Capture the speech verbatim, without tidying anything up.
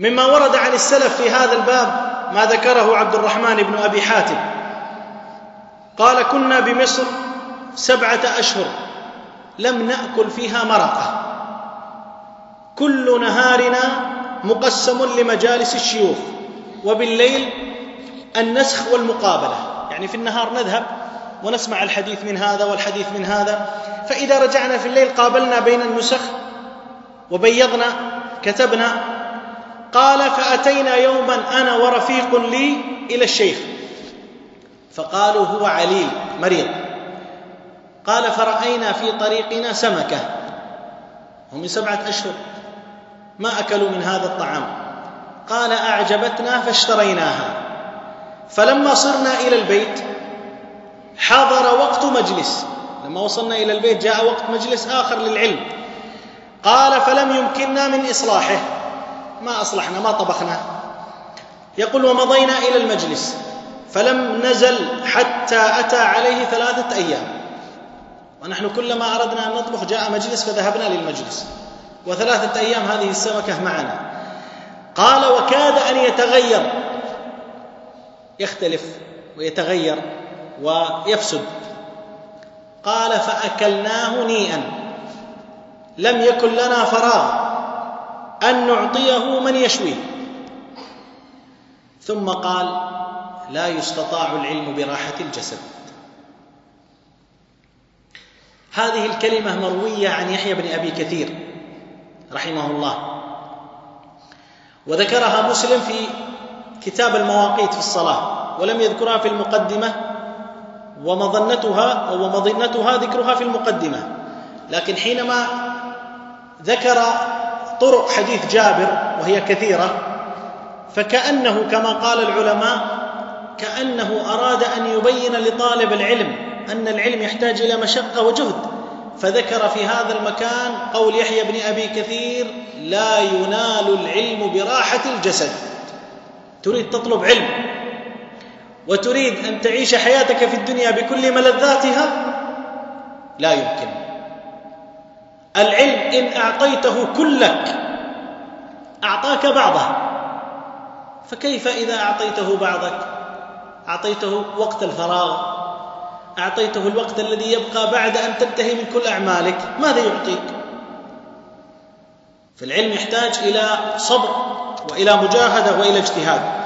مما ورد عن السلف في هذا الباب ما ذكره عبد الرحمن بن أبي حاتم قال: كنا بمصر سبعة أشهر لم نأكل فيها مرقة، كل نهارنا مقسم لمجالس الشيوخ، وبالليل النسخ والمقابلة، يعني في النهار نذهب ونسمع الحديث من هذا والحديث من هذا، فإذا رجعنا في الليل قابلنا بين النسخ وبيضنا كتبنا. قال: فأتينا يوما أنا ورفيق لي إلى الشيخ فقالوا هو عليل مريض. قال: فرأينا في طريقنا سمكة، هم من سبعة أشهر ما أكلوا من هذا الطعام. قال: أعجبتنا فاشتريناها، فلما صرنا إلى البيت حضر وقت مجلس، لما وصلنا إلى البيت جاء وقت مجلس آخر للعلم. قال: فلم يمكننا من إصلاحه، ما أصلحنا ما طبخنا. يقول: ومضينا إلى المجلس فلم نزل حتى أتى عليه ثلاثة أيام، ونحن كلما أردنا أن نطبخ جاء مجلس فذهبنا للمجلس، وثلاثة أيام هذه السمكة معنا. قال: وكاد أن يتغير، يختلف ويتغير ويفسد. قال: فأكلناه نيئا، لم يكن لنا فراغ أن نعطيه من يشويه. ثم قال: لا يستطاع العلم براحة الجسد. هذه الكلمة مروية عن يحيى بن أبي كثير رحمه الله، وذكرها مسلم في كتاب المواقيت في الصلاة، ولم يذكرها في المقدمة، ومظنتها أو ومظنتها ذكرها في المقدمة. لكن حينما ذكر طرق حديث جابر وهي كثيرة، فكأنه كما قال العلماء كأنه أراد أن يبين لطالب العلم أن العلم يحتاج إلى مشقة وجهد، فذكر في هذا المكان قول يحيى بن أبي كثير: لا ينال العلم براحة الجسد. تريد تطلب علم وتريد أن تعيش حياتك في الدنيا بكل ملذاتها، لا يمكن. العلم إن أعطيته كلك أعطاك بعضه، فكيف إذا أعطيته بعضك؟ أعطيته وقت الفراغ، أعطيته الوقت الذي يبقى بعد أن تنتهي من كل أعمالك، ماذا يعطيك؟ فالعلم يحتاج إلى صبر وإلى مجاهدة وإلى اجتهاد.